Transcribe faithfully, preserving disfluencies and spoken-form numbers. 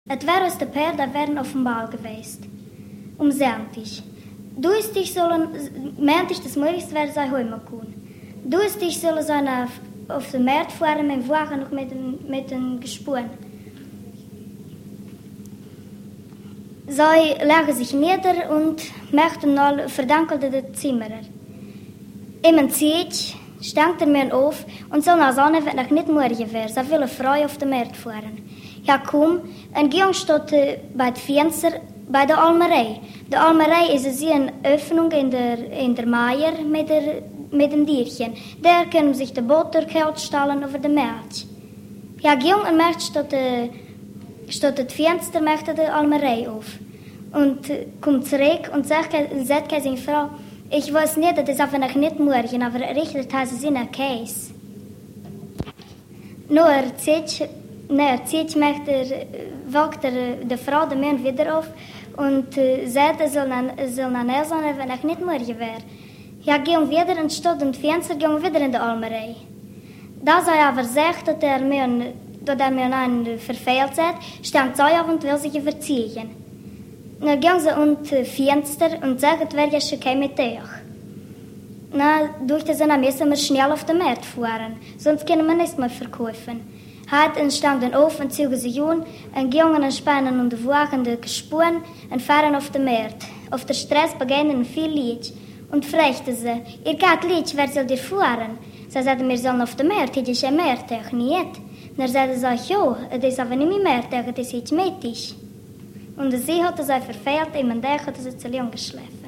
Et wäre aus der Pferde werden auf dem Ball gewesen. Um Sonntag. Du ist dich sollen, meint ich, das möglichst wäre, sei heute kommen. Du ist dich sollen sein auf, auf dem Markt fahren, mit dem Wagen und mit den, mit den Gespuren. Sie legen sich nieder und möchten noch verdankeln den Zimmerer. Im Zeit stankt er mir auf und so nach Sonne, wenn ich nicht morgen wäre, so viele Freude auf den Markt fahren. Ja, komm, ein Gang steht bei den Fenster bei der Almerei. Die Almerei ist eine Öffnung in der, in der Meier mit, der, mit dem Dierchen. Der können sich die Butter kalt stellen über den Markt. Ja, Gang und Markt steht, steht das Fenster macht die Almerei auf. Und kommt zurück und sagt, sagt seine Frau, ich weiß nicht, das ist einfach nicht morgen, aber richtet hat sie in der Käse. Nur zieht, ne, zieht macht er, wacht er die Frau den Mann wieder auf und äh, sagt, er soll nach sein, wenn ich nicht morgen wäre. Ja, gehen wieder und steht und Fenster gehen wieder in die Almerei. Da sei aber sagt, dass er mir, dass er mir einen verfehlt hat, stand sie auf und will sich überziehen. Dann gehen sie unter Fenster und sagen, wer ja schon kein mit euch. Na, durch das müssen wir schnell auf den Markt fahren, sonst können wir nichts mehr verkaufen. Heute standen auf und zogen sie an, und gingen und spannen und wagen die Spuren und fahren auf den Markt. Auf der Straße beginnen viel Lied und fragten sie, ihr geht Lied, wer soll dir fahren? Sie sagten, wir sollen auf den Markt, das ist ein Markt, nicht. Dann sagten sie, ja, das ist aber nicht mehr Markt, das ist jetzt mittig. Und sie hatte sie verfehlt, und der hat sie zu lang geschlafen.